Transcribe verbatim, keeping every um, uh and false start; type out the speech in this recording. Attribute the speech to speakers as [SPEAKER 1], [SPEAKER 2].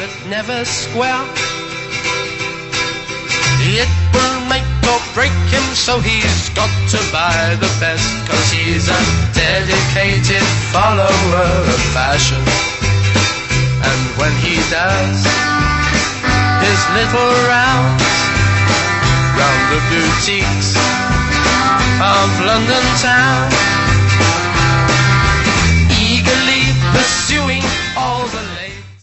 [SPEAKER 1] but never square. It will make or break him, so he's got to buy the best, 'cause he's a dedicated follower of fashion. And when he does his little rounds round the boutiques of London town,